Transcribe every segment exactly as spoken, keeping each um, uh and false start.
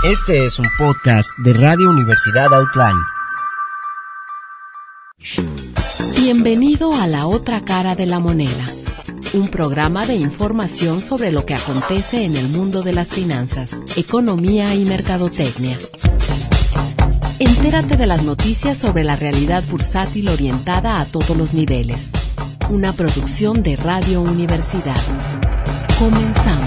Este es un podcast de Radio Universidad Outland. Bienvenido a La Otra Cara de la Moneda, un programa de información sobre lo que acontece en el mundo de las finanzas, economía y mercadotecnia. Entérate de las noticias sobre la realidad bursátil orientada a todos los niveles. Una producción de Radio Universidad. Comenzamos.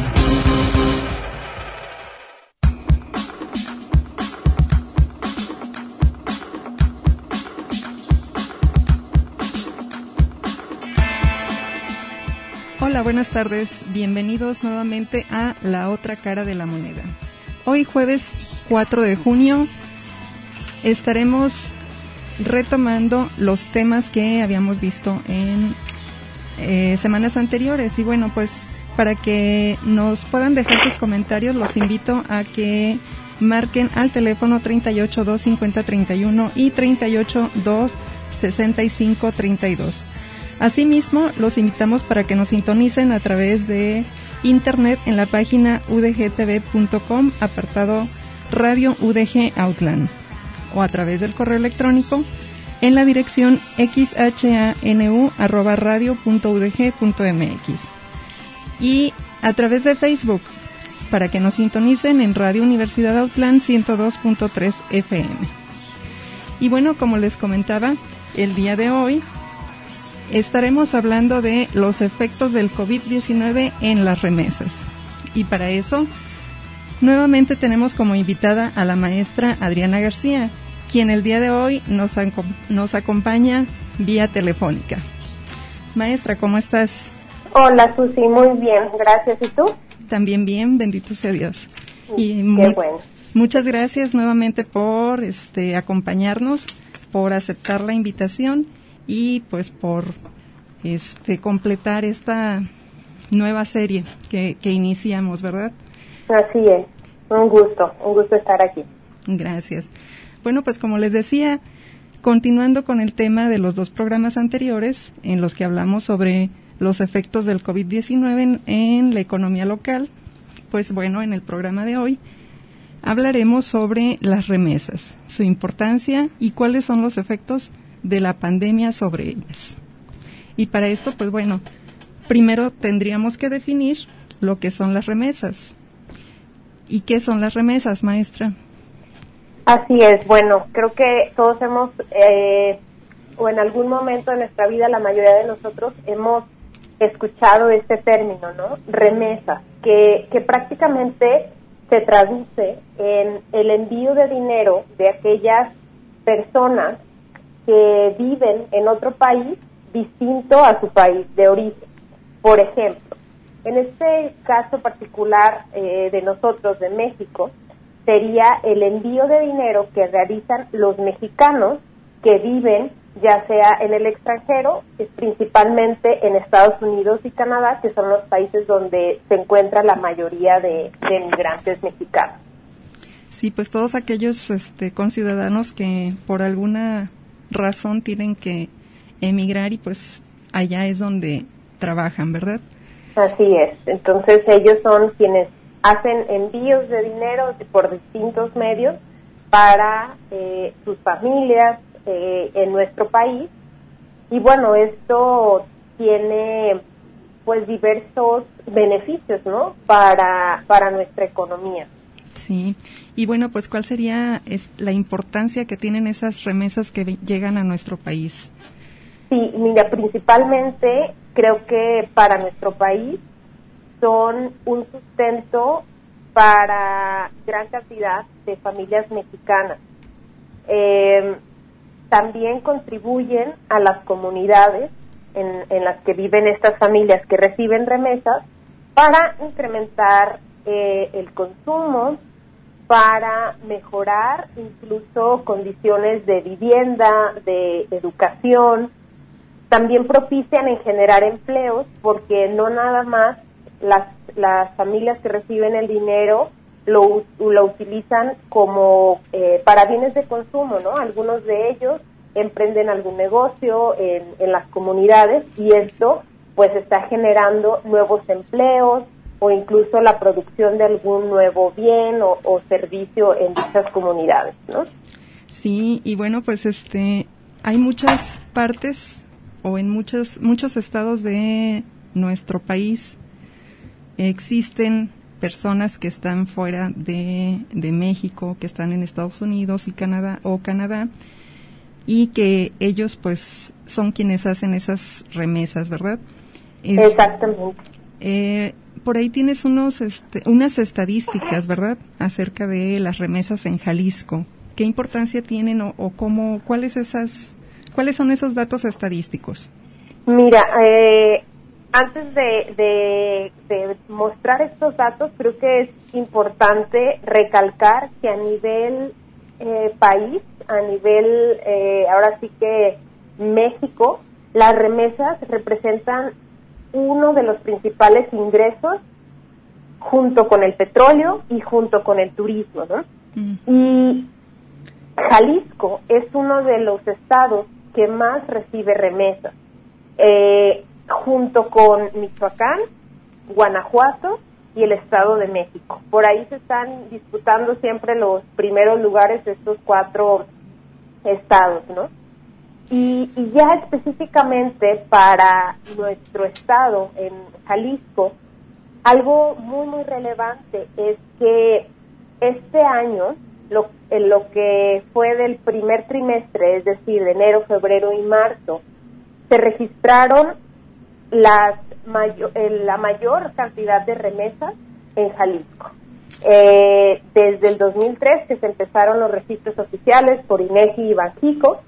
Hola, buenas tardes. Bienvenidos nuevamente a La Otra Cara de la Moneda. Hoy jueves cuatro de junio estaremos retomando los temas que habíamos visto en eh, semanas anteriores. Y bueno, pues para que nos puedan dejar sus comentarios, los invito a que marquen al teléfono treinta y ocho, dos cincuenta, treinta y uno y treinta y ocho, dos sesenta y cinco, treinta y dos. Asimismo, los invitamos para que nos sintonicen a través de internet en la página u d g t v punto com, apartado Radio U D G Outland, o a través del correo electrónico en la dirección xhanu arroba radio punto u d g punto m x, y a través de Facebook para que nos sintonicen en Radio Universidad Outland ciento dos punto tres F M. Y bueno, como les comentaba, el día de hoy estaremos hablando de los efectos del covid diecinueve en las remesas. Y para eso, nuevamente tenemos como invitada a la maestra Adriana García, quien el día de hoy nos, nos acompaña vía telefónica. Maestra, ¿cómo estás? Hola, Susi, muy bien, gracias. ¿Y tú? También bien, bendito sea Dios. Y Qué muy, bueno. Muchas gracias nuevamente por este acompañarnos, por aceptar la invitación y pues por este completar esta nueva serie que, que iniciamos, ¿verdad? Así es, un gusto, un gusto estar aquí. Gracias. Bueno, pues como les decía, continuando con el tema de los dos programas anteriores en los que hablamos sobre los efectos del covid diecinueve en, en la economía local, pues bueno, en el programa de hoy hablaremos sobre las remesas, su importancia y cuáles son los efectos de la pandemia sobre ellas. Y para esto, pues bueno, primero tendríamos que definir lo que son las remesas. ¿Y qué son las remesas, maestra? Así es, bueno, creo que todos hemos, eh, o en algún momento de nuestra vida, la mayoría de nosotros hemos escuchado este término, ¿no? Remesas, que, que prácticamente se traduce en el envío de dinero de aquellas personas que viven en otro país distinto a su país de origen. Por ejemplo, en este caso particular eh, de nosotros, de México, sería el envío de dinero que realizan los mexicanos que viven ya sea en el extranjero, principalmente en Estados Unidos y Canadá, que son los países donde se encuentra la mayoría de, de migrantes mexicanos. Sí, pues todos aquellos este, conciudadanos que por alguna razón tienen que emigrar y pues allá es donde trabajan, ¿verdad? Así es. Entonces ellos son quienes hacen envíos de dinero por distintos medios para eh, sus familias eh, en nuestro país. Y bueno, esto tiene pues diversos beneficios, ¿no? Para para nuestra economía. Sí, y bueno, pues ¿cuál sería es, la importancia que tienen esas remesas que ve, llegan a nuestro país? Sí, mira, principalmente creo que para nuestro país son un sustento para gran cantidad de familias mexicanas. Eh, también contribuyen a las comunidades en, en las que viven estas familias que reciben remesas para incrementar eh, el consumo, para mejorar incluso condiciones de vivienda, de educación. También propician en generar empleos, porque no nada más las, las familias que reciben el dinero lo, lo utilizan como eh, para bienes de consumo, ¿no? Algunos de ellos emprenden algún negocio en, en las comunidades y esto pues está generando nuevos empleos o incluso la producción de algún nuevo bien o, o servicio en dichas comunidades, ¿no? Sí, y bueno, pues este, hay muchas partes o en muchos muchos estados de nuestro país existen personas que están fuera de, de México, que están en Estados Unidos y Canadá o Canadá, y que ellos pues son quienes hacen esas remesas, ¿verdad? Es, Exactamente. Eh, por ahí tienes unos este, unas estadísticas, ¿verdad?, acerca de las remesas en Jalisco. ¿Qué importancia tienen o, o cómo, cuáles esas, cuáles son esos datos estadísticos? Mira, eh, antes de, de, de mostrar estos datos, creo que es importante recalcar que a nivel eh, país, a nivel, eh, ahora sí que México, las remesas representan uno de los principales ingresos junto con el petróleo y junto con el turismo, ¿no? Mm. Y Jalisco es uno de los estados que más recibe remesas, eh, junto con Michoacán, Guanajuato y el Estado de México. Por ahí se están disputando siempre los primeros lugares de estos cuatro estados, ¿no? Y, y ya específicamente para nuestro estado, en Jalisco, algo muy, muy relevante es que este año, lo, en lo que fue del primer trimestre, es decir, de enero, febrero y marzo, se registraron las mayo, eh, la mayor cantidad de remesas en Jalisco. Eh, desde el dos mil tres, que se empezaron los registros oficiales por INEGI y Banxico,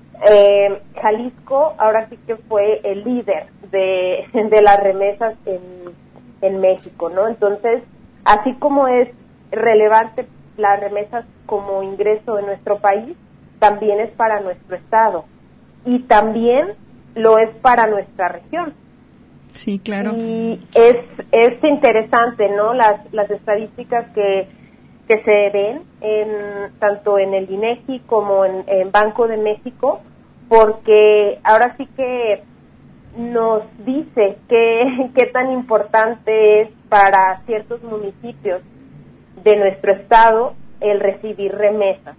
eh, Jalisco ahora sí que fue el líder de, de las remesas en, en México, ¿no? Entonces, así como es relevante las remesas como ingreso de nuestro país, también es para nuestro estado y también lo es para nuestra región. Sí, claro. Y es es interesante, ¿no? Las las estadísticas que que se ven en tanto en el INEGI como en, en Banco de México, porque ahora sí que nos dice que qué tan importante es para ciertos municipios de nuestro estado el recibir remesas.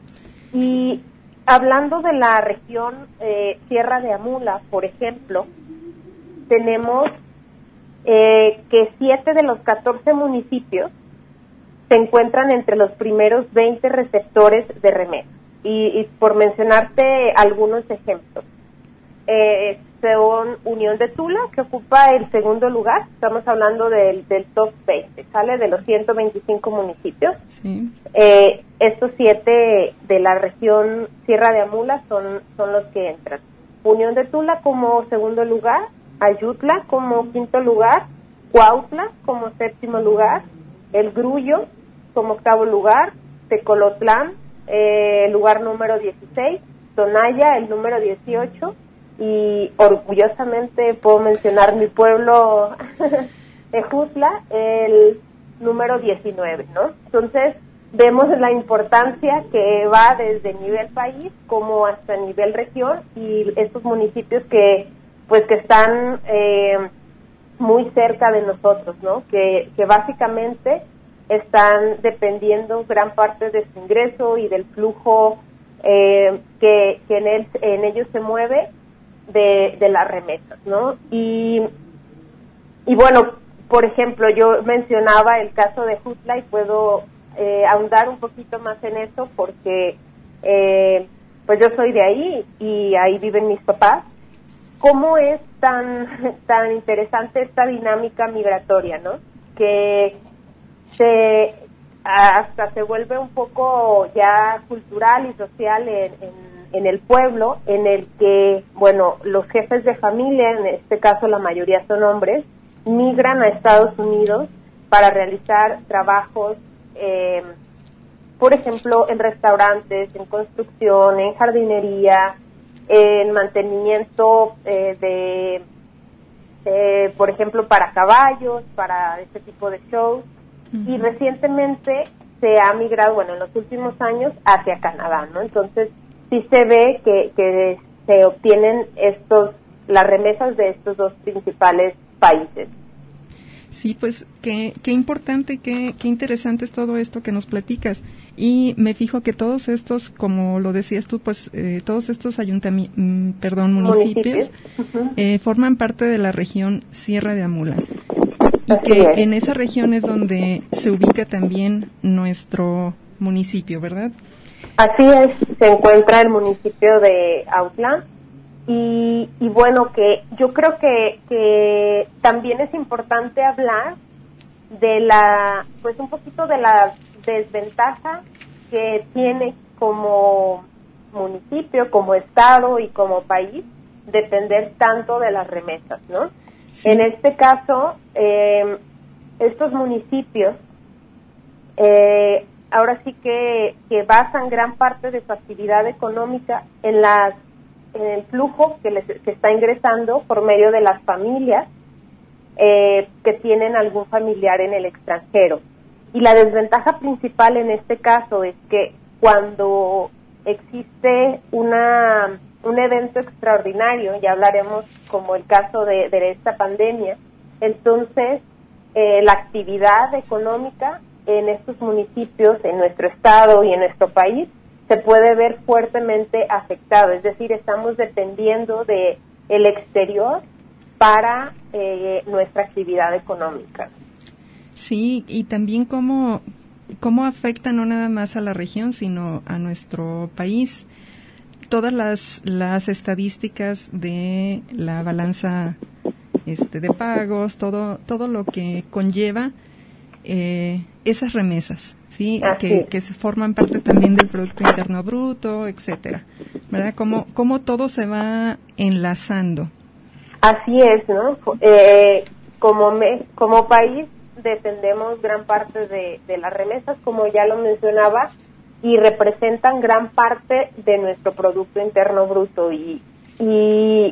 Y hablando de la región eh, Sierra de Amula, por ejemplo, tenemos eh, que siete de los catorce municipios se encuentran entre los primeros veinte receptores de remesas. Y, y por mencionarte algunos ejemplos, eh, son Unión de Tula, que ocupa el segundo lugar, estamos hablando del, del top veinte, sale de los ciento veinticinco municipios. Sí. Eh, estos siete de la región Sierra de Amula son, son los que entran. Unión de Tula como segundo lugar, Ayutla como quinto lugar, Cuautla como séptimo lugar, El Grullo como octavo lugar, Tecolotlán, eh, lugar número dieciséis, Tonaya, el número dieciocho, y orgullosamente puedo mencionar mi pueblo Ejutla, el número diecinueve, ¿no? Entonces, vemos la importancia que va desde nivel país como hasta nivel región, y estos municipios que pues que están eh, muy cerca de nosotros, ¿no? Que, que básicamente están dependiendo gran parte de su ingreso y del flujo eh, que, que en, él, en ellos se mueve de, de las remesas, ¿no? Y, y bueno, por ejemplo, yo mencionaba el caso de Jutla y puedo eh, ahondar un poquito más en eso porque eh, pues yo soy de ahí y ahí viven mis papás. ¿Cómo es tan tan interesante esta dinámica migratoria, ¿no? Que se hasta se vuelve un poco ya cultural y social en, en, en el pueblo, en el que, bueno, los jefes de familia, en este caso la mayoría son hombres, migran a Estados Unidos para realizar trabajos, eh, por ejemplo, en restaurantes, en construcción, en jardinería, en mantenimiento eh, de, eh, por ejemplo, para caballos, para este tipo de shows. Uh-huh. Y recientemente se ha migrado, bueno, en los últimos años, hacia Canadá, ¿no? Entonces, sí se ve que, que se obtienen estos las remesas de estos dos principales países. Sí, pues qué, qué importante, qué, qué interesante es todo esto que nos platicas. Y me fijo que todos estos, como lo decías tú, pues eh, todos estos ayuntamientos, perdón, municipios, municipios. Uh-huh. eh, forman parte de la región Sierra de Amula. Y Así que es. en esa región es donde se ubica también nuestro municipio, ¿verdad? Así es, se encuentra el municipio de Autlán. Y, y bueno, que yo creo que, que también es importante hablar de la, pues un poquito de la desventaja que tiene como municipio, como estado y como país depender tanto de las remesas, ¿no? Sí. En este caso, eh, estos municipios eh, ahora sí que, que basan gran parte de su actividad económica en las en el flujo que les que está ingresando por medio de las familias eh, que tienen algún familiar en el extranjero. Y la desventaja principal en este caso es que cuando existe una un evento extraordinario, ya hablaremos como el caso de, de esta pandemia, entonces eh, la actividad económica en estos municipios, en nuestro estado y en nuestro país, se puede ver fuertemente afectado, es decir, estamos dependiendo de el exterior para eh, nuestra actividad económica. Sí, y también cómo, cómo afecta no nada más a la región, sino a nuestro país. Todas las, las estadísticas de la balanza este, de pagos, todo, todo lo que conlleva eh, esas remesas. Sí, que, que se forman parte también del Producto Interno Bruto, etcétera, ¿verdad? Cómo, cómo todo se va enlazando. Así es, ¿no? Eh, como me, como país dependemos gran parte de, de las remesas, como ya lo mencionaba, y representan gran parte de nuestro Producto Interno Bruto y, y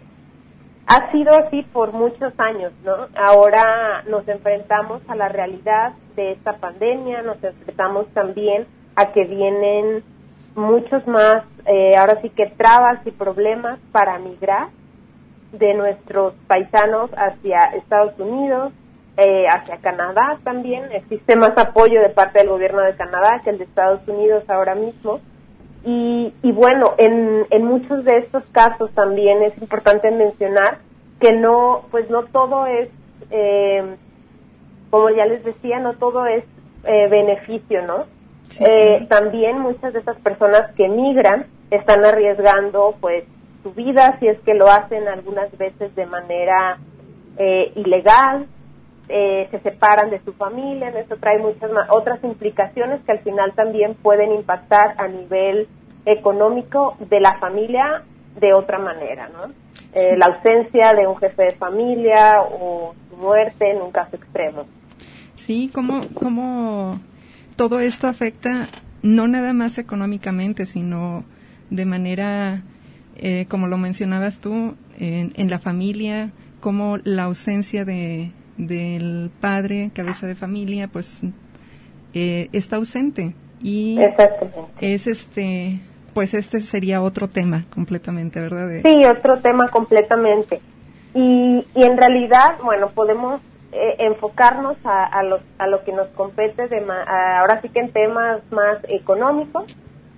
ha sido así por muchos años, ¿no? Ahora nos enfrentamos a la realidad de esta pandemia, nos enfrentamos también a que vienen muchos más, eh, ahora sí que trabas y problemas para migrar de nuestros paisanos hacia Estados Unidos, eh, hacia Canadá también. Existe más apoyo de parte del gobierno de Canadá que el de Estados Unidos ahora mismo. Y, y bueno, en, en muchos de estos casos también es importante mencionar que no, pues no todo es, eh, como ya les decía, no todo es eh, beneficio, ¿no? Sí. Eh, también muchas de esas personas que migran están arriesgando, pues, su vida, si es que lo hacen algunas veces de manera eh, ilegal, eh, se separan de su familia, eso trae muchas más, otras implicaciones que al final también pueden impactar a nivel económico de la familia de otra manera, ¿no? Eh, sí. La ausencia de un jefe de familia o su muerte en un caso extremo. Sí, cómo, cómo todo esto afecta no nada más económicamente, sino de manera, eh, como lo mencionabas tú, en, en la familia, como la ausencia de del padre, cabeza de familia, pues eh, está ausente y es este, pues este sería otro tema completamente, ¿verdad? De... Sí, otro tema completamente. Y, y en realidad, bueno, podemos eh, enfocarnos a, a, los, a lo que nos compete, de ma- a, ahora sí que en temas más económicos.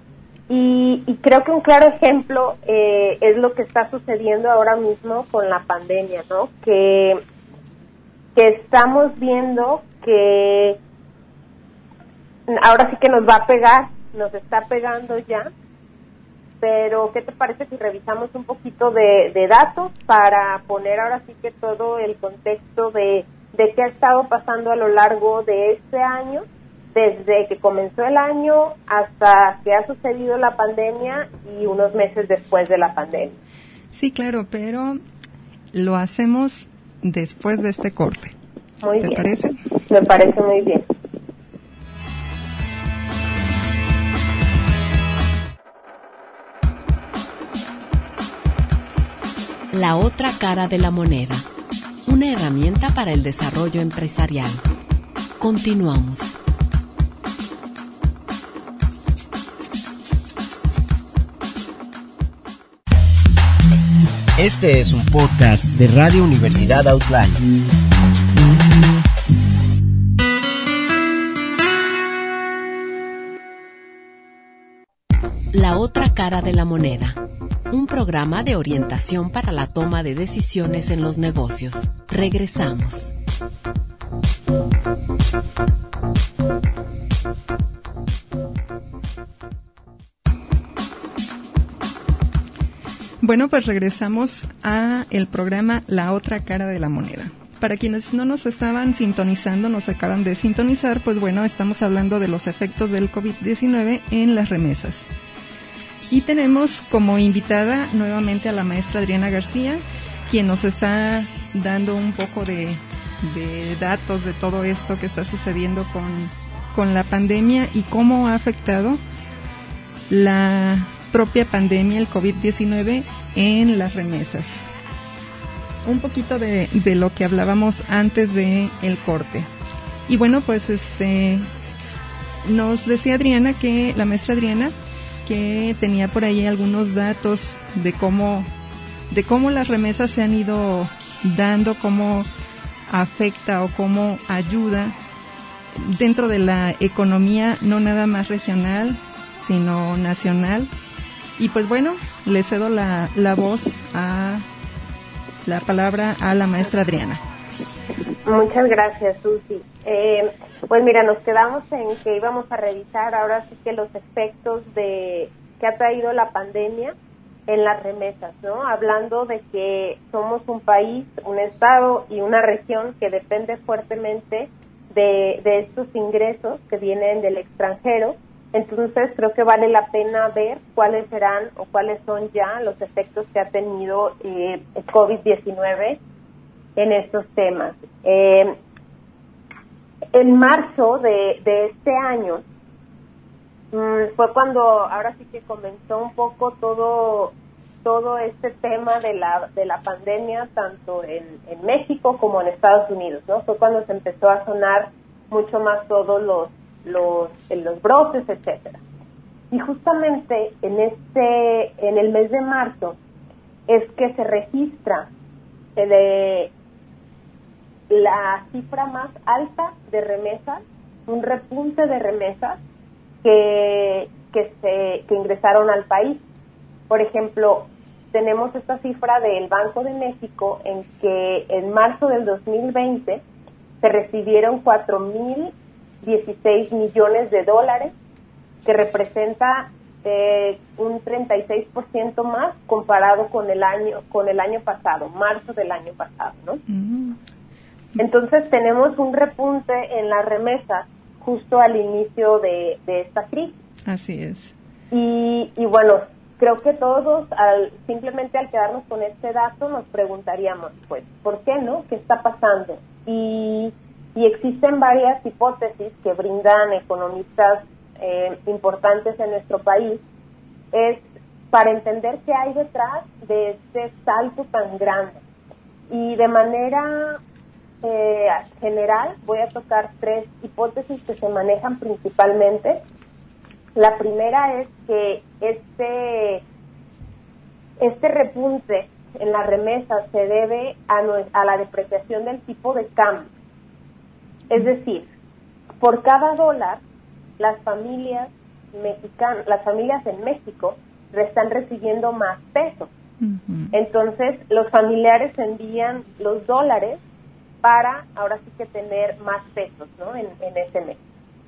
Y, y creo que un claro ejemplo eh, es lo que está sucediendo ahora mismo con la pandemia, ¿no? Que que estamos viendo que ahora sí que nos va a pegar, nos está pegando ya, pero ¿qué te parece si revisamos un poquito de, de datos para poner ahora sí que todo el contexto de, de qué ha estado pasando a lo largo de este año, desde que comenzó el año hasta que ha sucedido la pandemia y unos meses después de la pandemia? Sí, claro, pero lo hacemos después de este corte. Muy ¿Te bien. parece? Me parece muy bien. La otra cara de la moneda. Una herramienta para el desarrollo empresarial. Continuamos. Este es un podcast de Radio Universidad Outline. La otra cara de la moneda. Un programa de orientación para la toma de decisiones en los negocios. Regresamos. Bueno, pues regresamos a el programa La otra cara de la moneda. Para quienes no nos estaban sintonizando, nos acaban de sintonizar, pues bueno, estamos hablando de los efectos del COVID diecinueve en las remesas. Y tenemos como invitada nuevamente a la maestra Adriana García, quien nos está dando un poco de, de datos de todo esto que está sucediendo con, con la pandemia y cómo ha afectado la propia pandemia, el COVID diecinueve, en las remesas. Un poquito de, de lo que hablábamos antes de el corte. Y bueno, pues este nos decía Adriana, que la maestra Adriana, que tenía por ahí algunos datos de cómo de cómo las remesas se han ido dando, cómo afecta o cómo ayuda dentro de la economía, no nada más regional, sino nacional. Y pues bueno, le cedo la, la voz a la palabra a la maestra Adriana. Muchas gracias, Susi. Eh, pues mira, nos quedamos en que íbamos a revisar ahora sí que los efectos de que ha traído la pandemia en las remesas, ¿no? Hablando de que somos un país, un estado y una región que depende fuertemente de, de estos ingresos que vienen del extranjero. Entonces creo que vale la pena ver cuáles serán o cuáles son ya los efectos que ha tenido eh, el COVID diecinueve en estos temas. Eh, en marzo de, de este año mmm, fue cuando ahora sí que comenzó un poco todo todo este tema de la de la pandemia, tanto en, en México como en Estados Unidos, ¿no? Fue cuando se empezó a sonar mucho más todos los los los brotes, etcétera. Y justamente en este en el mes de marzo es que se registra de la cifra más alta de remesas, un repunte de remesas que que se que ingresaron al país. Por ejemplo, tenemos esta cifra del Banco de México en que en marzo del dos mil veinte se recibieron cuatro mil dieciséis millones de dólares, que representa eh, un treinta y seis por ciento más comparado con el año con el año pasado, marzo del año pasado, ¿no? Mm. Entonces tenemos un repunte en las remesas justo al inicio de, de esta crisis. Así es. Y, y bueno, creo que todos, al, simplemente al quedarnos con este dato, nos preguntaríamos, pues, ¿por qué no? ¿Qué está pasando? Y, y existen varias hipótesis que brindan economistas eh, importantes en nuestro país, es para entender qué hay detrás de este salto tan grande. Y de manera eh, general voy a tocar tres hipótesis que se manejan principalmente. La primera es que este, este repunte en las remesas se debe a, no, a la depreciación del tipo de cambio. Es decir, por cada dólar, las familias mexicanas, las familias en México están recibiendo más pesos. Uh-huh. Entonces, los familiares envían los dólares para ahora sí que tener más pesos, ¿no? en, en ese mes.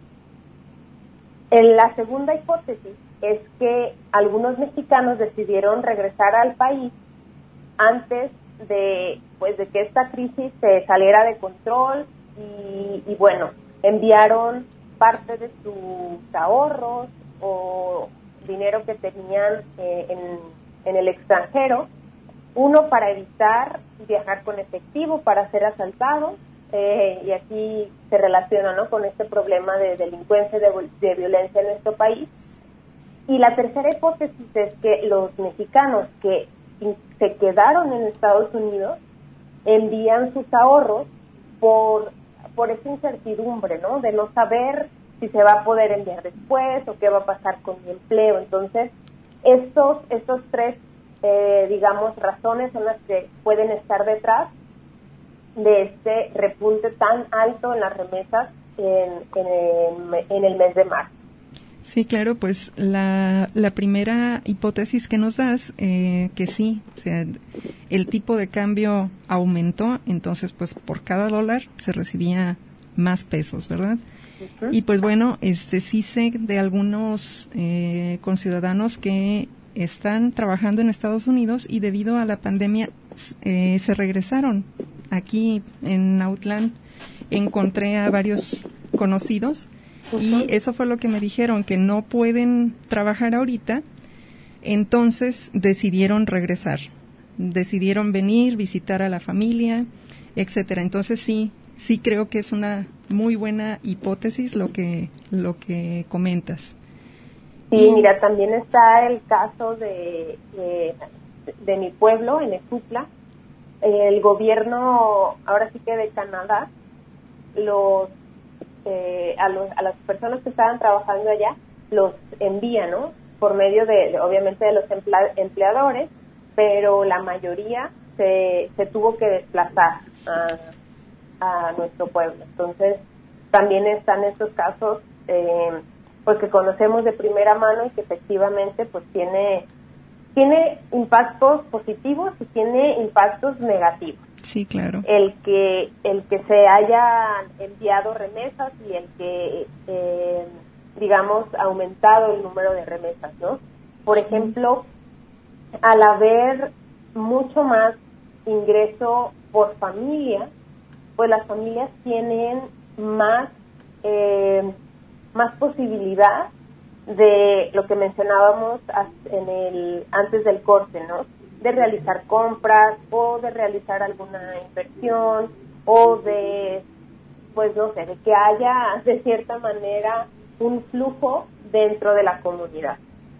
En la segunda hipótesis es que algunos mexicanos decidieron regresar al país antes de, pues, de que esta crisis se saliera de control y, y bueno, enviaron parte de sus ahorros o dinero que tenían eh, en, en el extranjero, uno para evitar viajar con efectivo, para ser asaltados, eh, y aquí se relaciona, ¿no?, con este problema de delincuencia, de, de violencia en nuestro país. Y la tercera hipótesis es que los mexicanos que se quedaron en Estados Unidos envían sus ahorros por, por esa incertidumbre, ¿no?, de no saber si se va a poder enviar después o qué va a pasar con mi empleo. Entonces, estos, estos tres, eh, digamos, razones son las que pueden estar detrás de este repunte tan alto en las remesas en, en, en el mes de marzo. Sí, claro, pues la, la primera hipótesis que nos das, eh, que sí, o sea, el tipo de cambio aumentó, entonces pues por cada dólar se recibía más pesos, ¿verdad? Uh-huh. Y pues bueno, este sí sé de algunos eh, conciudadanos que están trabajando en Estados Unidos y debido a la pandemia eh, se regresaron. Aquí en Autlán encontré a varios conocidos y eso fue lo que me dijeron, que no pueden trabajar ahorita, entonces decidieron regresar, decidieron venir, visitar a la familia, etcétera. Entonces sí, sí creo que es una muy buena hipótesis lo que lo que comentas. Sí, y, mira, también está el caso de de, de mi pueblo, en Exutla. El gobierno, ahora sí que de Canadá, los Eh, a, los, a las personas que estaban trabajando allá los envía, ¿no? Por medio de, de obviamente de los empla- empleadores, pero la mayoría se, se tuvo que desplazar a, a nuestro pueblo. Entonces también están estos casos eh, pues que conocemos de primera mano y que efectivamente pues tiene tiene impactos positivos y tiene impactos negativos. Sí, claro. El que el que se haya enviado remesas y el que, eh, digamos, aumentado el número de remesas, ¿no? Por sí. ejemplo, al haber mucho más ingreso por familia, pues las familias tienen más, eh, más posibilidad de lo que mencionábamos en el antes del corte, ¿no? De realizar compras o de realizar alguna inversión o de, pues no sé, de que haya de cierta manera un flujo dentro de la comunidad.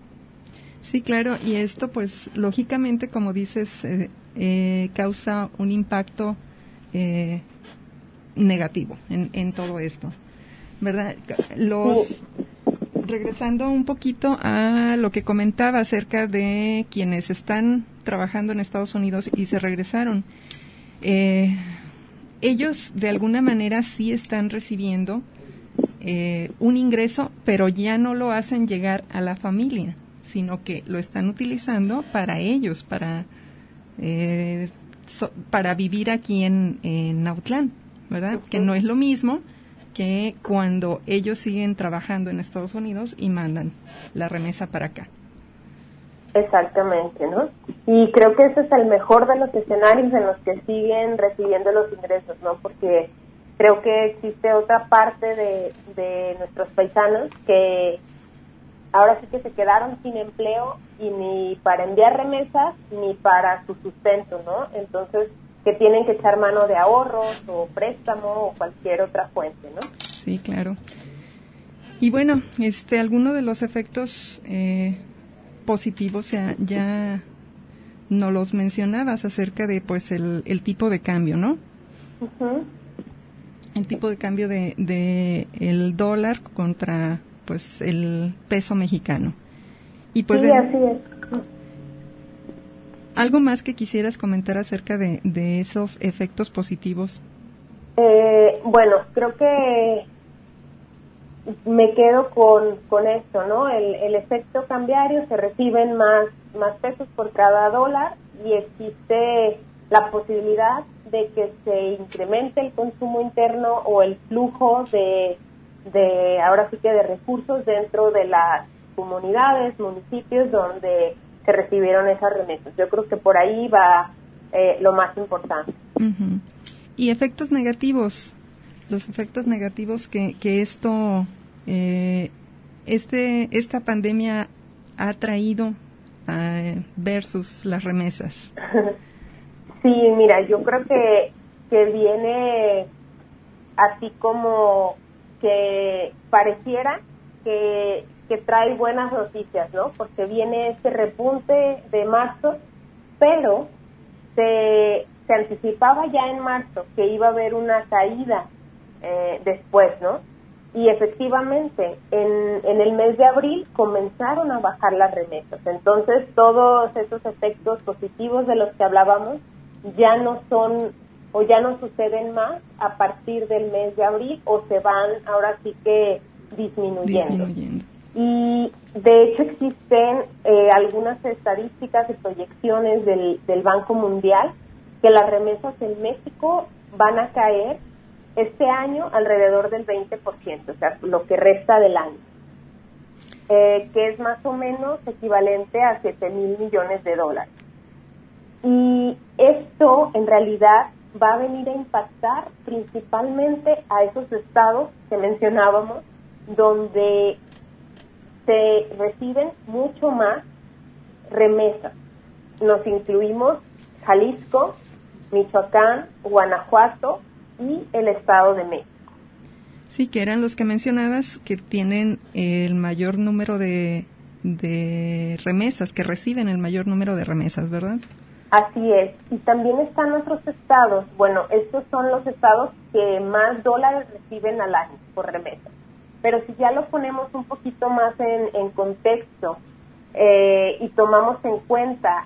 Sí, claro, y esto pues lógicamente, como dices, eh, eh, causa un impacto eh, negativo en, en todo esto, ¿verdad? Los... Sí. Regresando un poquito a lo que comentaba acerca de quienes están trabajando en Estados Unidos y se regresaron, eh, ellos de alguna manera sí están recibiendo eh, un ingreso, pero ya no lo hacen llegar a la familia, sino que lo están utilizando para ellos, para eh, so, para vivir aquí en, en Autlán, ¿verdad? Uh-huh. Que no es lo mismo que cuando ellos siguen trabajando en Estados Unidos y mandan la remesa para acá. Exactamente, ¿no? Y creo que ese es el mejor de los escenarios en los que siguen recibiendo los ingresos, ¿no? Porque creo que existe otra parte de, de nuestros paisanos que ahora sí que se quedaron sin empleo y ni para enviar remesas ni para su sustento, ¿no? Entonces, que tienen que echar mano de ahorros o préstamo o cualquier otra fuente, ¿no? Sí, claro. Y bueno, este, alguno de los efectos eh, positivos ya, ya nos los mencionabas acerca de, pues, el, el tipo de cambio, ¿no? Uh-huh. El tipo de cambio de, de el dólar contra, pues, el peso mexicano. Y pues sí, de, así es. ¿Algo más que quisieras comentar acerca de, de esos efectos positivos? Eh, bueno, creo que me quedo con, con esto, ¿no? El, el efecto cambiario, se reciben más, más pesos por cada dólar y existe la posibilidad de que se incremente el consumo interno o el flujo de, de ahora sí que de recursos dentro de las comunidades, municipios donde se recibieron esas remesas. Yo creo que por ahí va eh, lo más importante. Uh-huh. Y efectos negativos, los efectos negativos que, que esto, eh, este, esta pandemia ha traído uh, versus las remesas. Sí, mira, yo creo que, que viene así como que pareciera que que trae buenas noticias, ¿no? Porque viene este repunte de marzo, pero se, se anticipaba ya en marzo que iba a haber una caída eh, después, ¿no? Y efectivamente, en, en el mes de abril comenzaron a bajar las remesas. Entonces, todos esos efectos positivos de los que hablábamos ya no son o ya no suceden más a partir del mes de abril o se van ahora sí que disminuyendo. Disminuyendo. Y de hecho existen eh, algunas estadísticas y proyecciones del, del Banco Mundial que las remesas en México van a caer este año alrededor del veinte por ciento, o sea, lo que resta del año, eh, que es más o menos equivalente a siete mil millones de dólares. Y esto en realidad va a venir a impactar principalmente a esos estados que mencionábamos, donde se reciben mucho más remesas. Nos incluimos Jalisco, Michoacán, Guanajuato y el Estado de México. Sí, que eran los que mencionabas que tienen el mayor número de, de remesas, que reciben el mayor número de remesas, ¿verdad? Así es. Y también están otros estados. Bueno, estos son los estados que más dólares reciben al año por remesas. Pero si ya lo ponemos un poquito más en, en contexto eh, y tomamos en cuenta,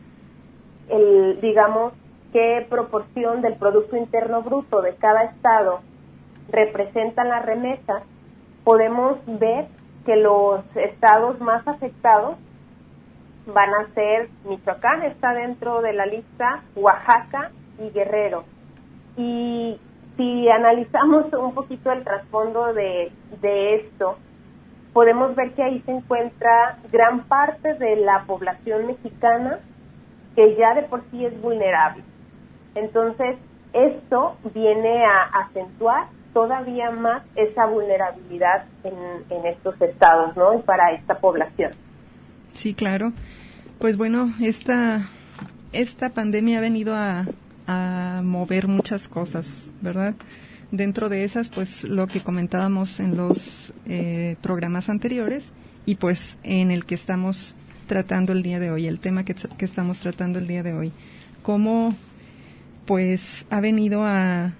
el, digamos, qué proporción del Producto Interno Bruto de cada estado representan las remesas, podemos ver que los estados más afectados van a ser Michoacán, está dentro de la lista, Oaxaca y Guerrero. Y si analizamos un poquito el trasfondo de, de esto, podemos ver que ahí se encuentra gran parte de la población mexicana que ya de por sí es vulnerable. Entonces, esto viene a acentuar todavía más esa vulnerabilidad en, en estos estados, ¿no? Y para esta población. Sí, claro. Pues bueno, esta, esta pandemia ha venido a, a mover muchas cosas, ¿verdad? Dentro de esas, pues lo que comentábamos en los eh, programas anteriores y pues en el que estamos tratando el día de hoy, el tema que, que estamos tratando el día de hoy. Cómo pues ha venido a,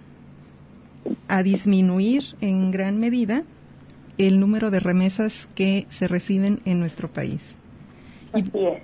a disminuir en gran medida el número de remesas que se reciben en nuestro país. Así es.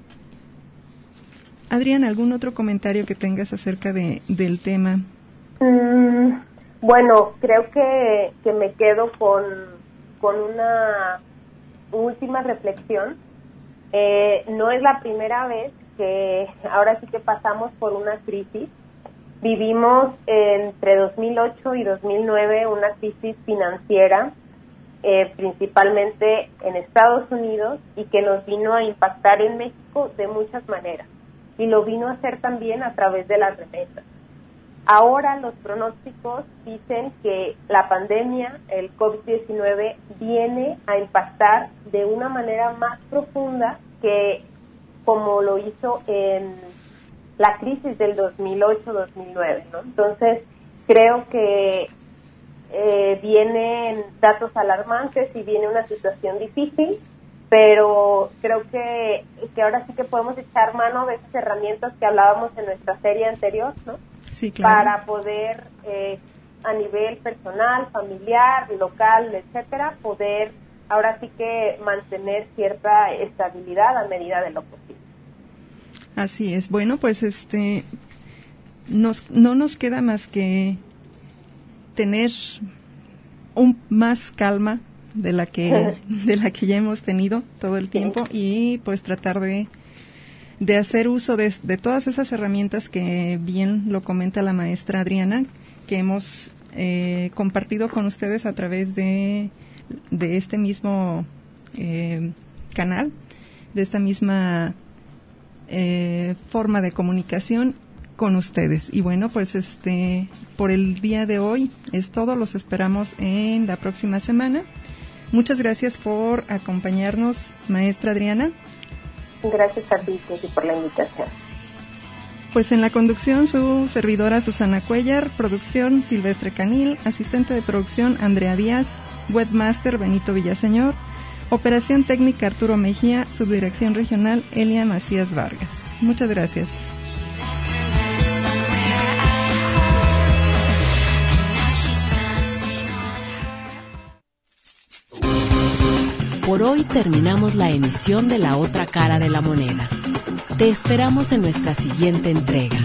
Adrián, ¿algún otro comentario que tengas acerca de, del tema? Mm, bueno, creo que, que me quedo con, con una última reflexión. Eh, no es la primera vez que ahora sí que pasamos por una crisis. Vivimos entre dos mil ocho y dos mil nueve una crisis financiera, eh, principalmente en Estados Unidos, y que nos vino a impactar en México de muchas maneras. Y lo vino a hacer también a través de las remesas. Ahora los pronósticos dicen que la pandemia, el COVID diecinueve, viene a impactar de una manera más profunda que como lo hizo en la crisis del dos mil ocho dos mil nueve, ¿no? Entonces, creo que eh, vienen datos alarmantes y viene una situación difícil, pero creo que, que ahora sí que podemos echar mano de esas herramientas que hablábamos en nuestra serie anterior, ¿no? Sí, claro. Para poder, eh, a nivel personal, familiar, local, etcétera, poder ahora sí que mantener cierta estabilidad a medida de lo posible. Así es. Bueno, pues este nos, no nos queda más que tener un más calma de la que de la que ya hemos tenido todo el tiempo y pues tratar de de hacer uso de, de todas esas herramientas que bien lo comenta la maestra Adriana, que hemos eh, compartido con ustedes a través de de este mismo eh, canal, de esta misma Eh, forma de comunicación con ustedes. Y bueno, pues este por el día de hoy es todo. Los esperamos en la próxima semana. Muchas gracias por acompañarnos, maestra Adriana. Gracias a ti, Ceci, por la invitación. Pues en la conducción su servidora Susana Cuellar, producción Silvestre Canil, asistente de producción Andrea Díaz, webmaster Benito Villaseñor, operación técnica Arturo Mejía, subdirección regional Elia Macías Vargas. Muchas gracias. Por hoy terminamos la emisión de La Otra Cara de la Moneda. Te esperamos en nuestra siguiente entrega.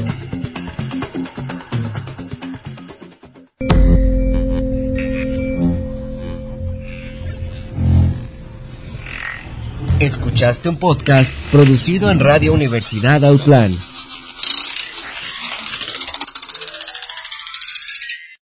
Escuchaste un podcast producido en Radio Universidad Autlán.